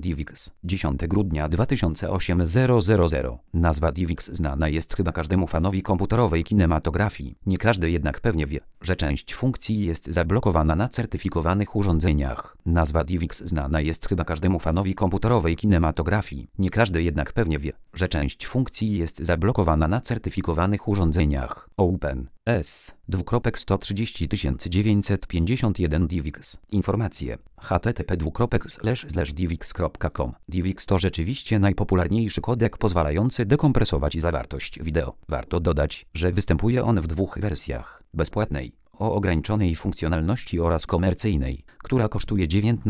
DivX. 10 grudnia 2008 Nazwa DivX znana jest chyba każdemu fanowi komputerowej kinematografii. Nie każdy jednak pewnie wie, że część funkcji jest zablokowana na certyfikowanych urządzeniach. Nazwa DivX znana jest chyba każdemu fanowi komputerowej kinematografii. Nie każdy jednak pewnie wie, że część funkcji jest zablokowana na certyfikowanych urządzeniach. Open S. 130 DivX. Informacje. http://divx.com. DivX to rzeczywiście najpopularniejszy kodek pozwalający dekompresować zawartość wideo. Warto dodać, że występuje on w dwóch wersjach: bezpłatnej, o ograniczonej funkcjonalności oraz komercyjnej, która kosztuje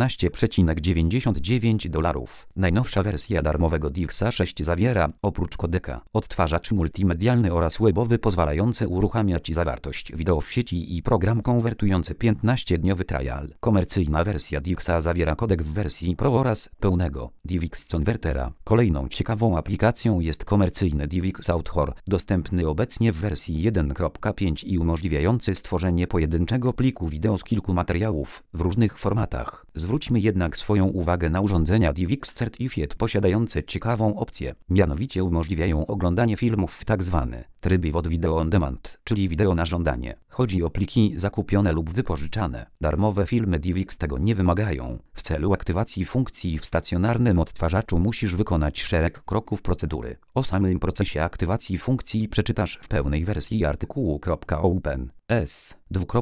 $19,99. Najnowsza wersja darmowego DivXa 6 zawiera, oprócz kodeka, odtwarzacz multimedialny oraz webowy pozwalający uruchamiać zawartość wideo w sieci i program konwertujący 15-dniowy trial. Komercyjna wersja DivXa zawiera kodek w wersji Pro oraz pełnego DivX Convertera. Kolejną ciekawą aplikacją jest komercyjny DivX Author, dostępny obecnie w wersji 1.5 i umożliwiający stworzenie pojedynczego pliku wideo z kilku materiałów w różnych formatach. Zwróćmy jednak swoją uwagę na urządzenia DivX Certified posiadające ciekawą opcję. Mianowicie umożliwiają oglądanie filmów w tzw. trybie VOD Video on Demand, czyli wideo na żądanie. Chodzi o pliki zakupione lub wypożyczane. Darmowe filmy DivX tego nie wymagają. W celu aktywacji funkcji w stacjonarnym odtwarzaczu musisz wykonać szereg kroków procedury. O samym procesie aktywacji funkcji przeczytasz w pełnej wersji artykułu. Open S.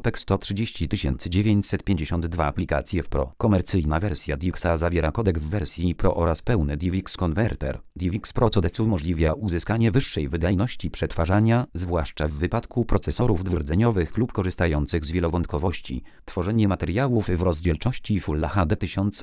130 aplikacje w Pro. Komercyjna wersja DivXa zawiera kodek w wersji Pro oraz pełny DivX Converter. DivX Pro codec umożliwia uzyskanie wyższej wydajności przetwarzania, zwłaszcza w wypadku procesorów dwurdzeniowych lub korzystających z wielowątkowości, tworzenie materiałów w rozdzielczości Full HD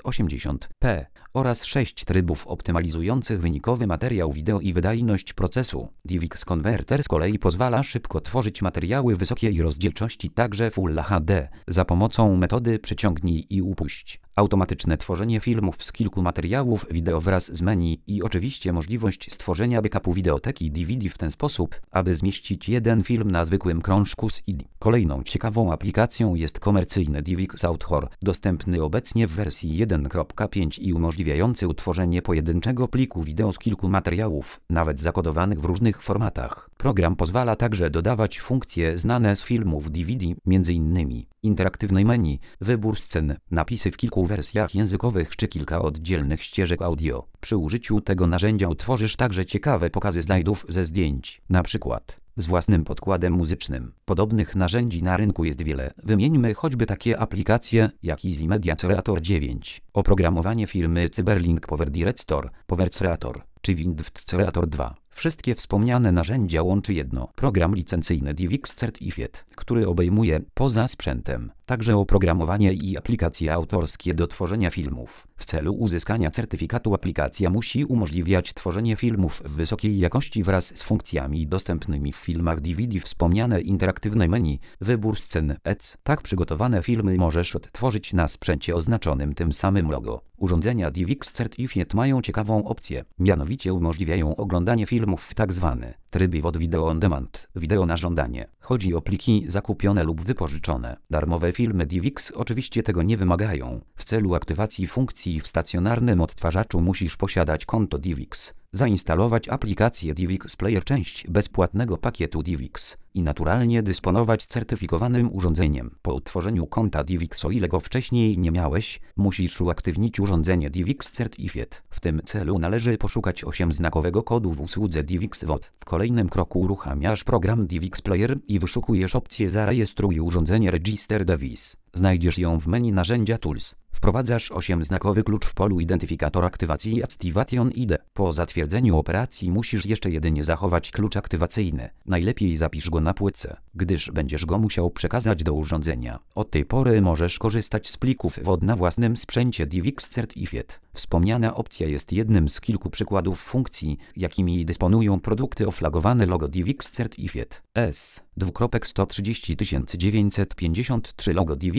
1080p oraz 6 trybów optymalizujących wynikowy materiał wideo i wydajność procesu. DivX Converter z kolei pozwala szybko tworzyć materiały wysokiej rozdzielczości, także Full HD, za pomocą metody przyciągnij i upuść. Automatyczne tworzenie filmów z kilku materiałów wideo wraz z menu i oczywiście możliwość stworzenia backupu wideoteki DVD w ten sposób, aby zmieścić jeden film na zwykłym krążku z ID. Kolejną ciekawą aplikacją jest komercyjny DivX Author, dostępny obecnie w wersji 1.5 i umożliwiający utworzenie pojedynczego pliku wideo z kilku materiałów, nawet zakodowanych w różnych formatach. Program pozwala także dodawać funkcje znane z filmów DVD, m.in. interaktywnej menu, wybór scen, napisy w kilku wersjach językowych czy kilka oddzielnych ścieżek audio. Przy użyciu tego narzędzia utworzysz także ciekawe pokazy slajdów ze zdjęć, na przykład z własnym podkładem muzycznym. Podobnych narzędzi na rynku jest wiele. Wymieńmy choćby takie aplikacje jak Easy Media Creator 9, oprogramowanie firmy Cyberlink Power Director, Power Creator czy Windows Creator 2. Wszystkie wspomniane narzędzia łączy jedno: program licencyjny DivX Certified, który obejmuje, poza sprzętem, także oprogramowanie i aplikacje autorskie do tworzenia filmów. W celu uzyskania certyfikatu aplikacja musi umożliwiać tworzenie filmów w wysokiej jakości wraz z funkcjami dostępnymi w filmach DVD, wspomniane interaktywne menu, wybór scen, etc. Tak przygotowane filmy możesz odtworzyć na sprzęcie oznaczonym tym samym logo. Urządzenia DivX Certified mają ciekawą opcję, mianowicie umożliwiają oglądanie filmów w tzw. trybie VOD Video on Demand, wideo na żądanie. Chodzi o pliki zakupione lub wypożyczone. Darmowe filmy DivX oczywiście tego nie wymagają. W celu aktywacji funkcji w stacjonarnym odtwarzaczu musisz posiadać konto DivX, zainstalować aplikację DivX Player, część bezpłatnego pakietu DivX i naturalnie dysponować certyfikowanym urządzeniem. Po utworzeniu konta DivX, o ile go wcześniej nie miałeś, musisz uaktywnić urządzenie DivX Certified. W tym celu należy poszukać 8-znakowego kodu w usłudze DivX VOD. W kolejnym kroku uruchamiasz program DivX Player i wyszukujesz opcję Zarejestruj urządzenie Register Device. Znajdziesz ją w menu narzędzia Tools. Wprowadzasz 8-znakowy klucz w polu identyfikator aktywacji Activation ID. Po zatwierdzeniu operacji musisz jeszcze jedynie zachować klucz aktywacyjny. Najlepiej zapisz go na płytce, gdyż będziesz go musiał przekazać do urządzenia. Od tej pory możesz korzystać z plików VOD na własnym sprzęcie DivX Certified. Wspomniana opcja jest jednym z kilku przykładów funkcji, jakimi dysponują produkty o flagowane logo DivX Certified. S. 130 logo DivX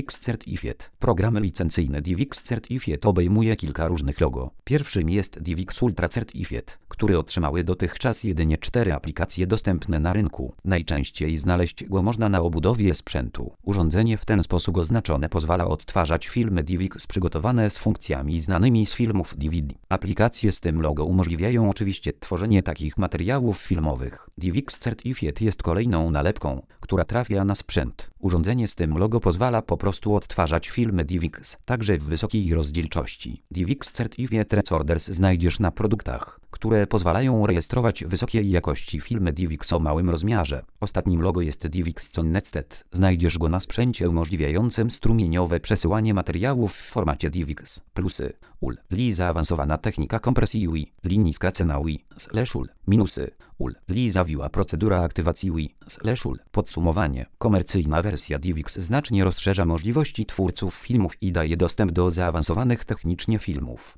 DivX Certificate. Program licencyjny DivX Certificate obejmuje kilka różnych logo. Pierwszym jest DivX Ultra Certificate, który otrzymały dotychczas jedynie 4 aplikacje dostępne na rynku. Najczęściej znaleźć go można na obudowie sprzętu. Urządzenie w ten sposób oznaczone pozwala odtwarzać filmy DivX przygotowane z funkcjami znanymi z filmów DVD. Aplikacje z tym logo umożliwiają oczywiście tworzenie takich materiałów filmowych. DivX Certificate jest kolejną nalepką, która trafia na sprzęt. Urządzenie z tym logo pozwala po prostu odtwarzać filmy DivX, także w wysokiej rozdzielczości. DivX Certificate Recorders znajdziesz na produktach, które pozwalają rejestrować wysokiej jakości filmy DivX o małym rozmiarze. Ostatnim logo jest DivX Connected. Znajdziesz go na sprzęcie umożliwiającym strumieniowe przesyłanie materiałów w formacie DivX. Plusy: UL. Zaawansowana technika kompresji UI. Niska cena UI. /UL. Minusy: UL. Zawiła procedura aktywacji UI. /UL. Podsumowanie. Komercyjna wersja DivX znacznie rozszerza możliwości twórców filmów i daje dostęp do zaawansowanych technicznie filmów.